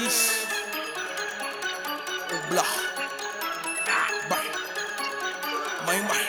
niggas. Blah. Bye. Bye.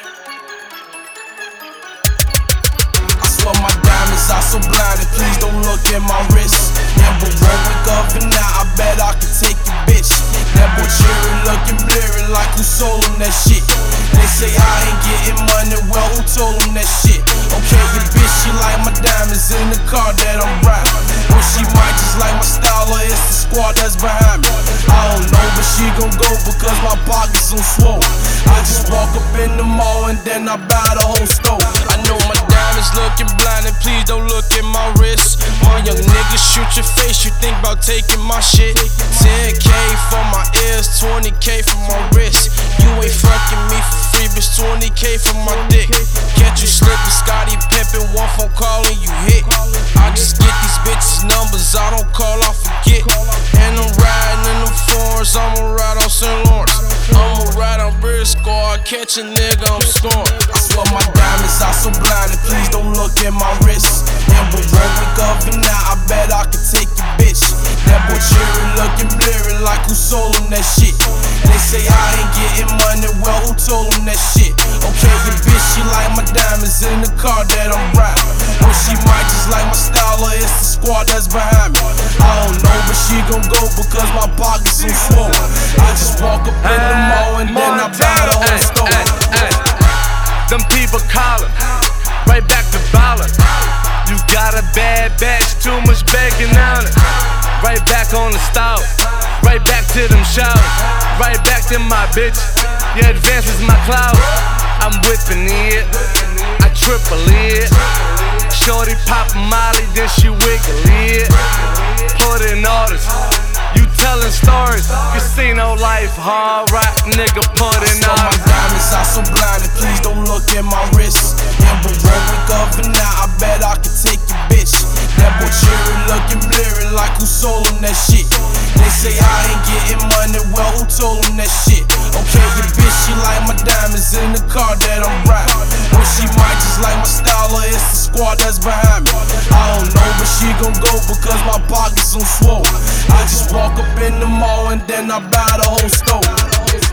I swear my diamonds are so blinded, please don't look at my wrist. Never wake up and now I bet I can take your bitch. That boy cherry looking blurry like who sold him that shit. They say I ain't getting money, well who told him that shit? Okay, your bitch, she like my diamonds in the car that I'm riding. Or she might just like my style, or it's the squad that's behind me. I don't know, but she gon' go because my pockets so swole. I just walk up in the mall and then I buy the whole store. I know my diamonds looking blinded, please don't look at my wrist. My young nigga, shoot your face, you think about taking my shit. 10K for my ears, 20K for my wrist. You ain't fucking me for free, bitch, 20K for my dick. Catch you slipping, Scotty pimpin', one phone call and you hit. I just get these bitches numbers, I don't call, I forget. And I'm riding in them foreigns, I'ma ride on St. Lawrence. I'ma ride on Briscoe, I catch a nigga, I'm scoring. I swear my diamonds are so blinded, please don't look at my wrist. Never wake up and now I bet I can take your bitch. That boy cherry looking blurry like who sold him that shit. They say I ain't getting money, well who told him that shit? Okay, your bitch, she like my diamonds in the car that I'm riding. Or she might just like my style, or it's the squad that's behind me. I don't know, but she gon' go because my pockets so swole. I just walk up in the mall and then I buy the whole store. Them people callin', right back to ballin'. You got a bad batch, too much bacon on it. Right back on the stove, right back to them shows, right back to my bitch. Your advance is my cloud. I'm whipping it, I triple it. Shorty pop Molly, then she wiggle it. Put in orders, you tellin' stories. Casino life, hard rock, nigga, put in orders. My diamonds are so blinded, please don't look at my wrist. Never wake up and now I bet I can take your bitch. That boy cherry looking blurry like who sold him that shit. They say I ain't getting money, well who told him that shit? Okay, your bitch, she like my diamonds in the car that I'm riding. Or she might just like my style, or it's the squad that's behind me. I don't know, but she gon' go because my pockets so swole. I just walk up in the mall and then I buy the whole store.